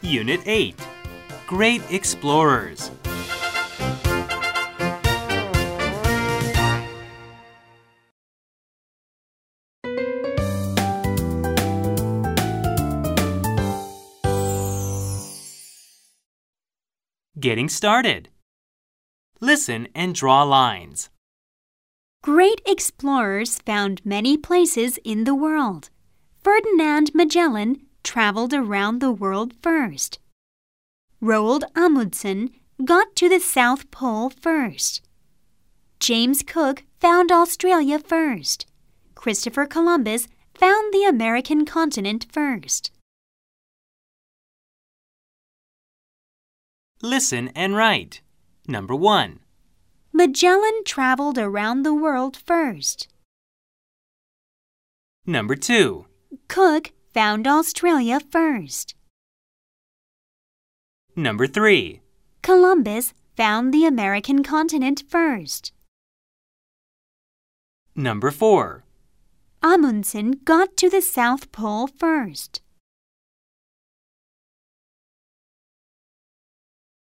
Unit 8. Great Explorers. Getting started. Listen and draw lines. Great explorers found many places in the world. Ferdinand Magellan traveled around the world first. Roald Amundsen got to the South Pole first. James Cook found Australia first. Christopher Columbus found the American continent first. Listen and write. Number 1. Magellan traveled around the world first. Number 2. Cook found Australia first. Number 3. Columbus found the American continent first. Number 4. Amundsen got to the South Pole first.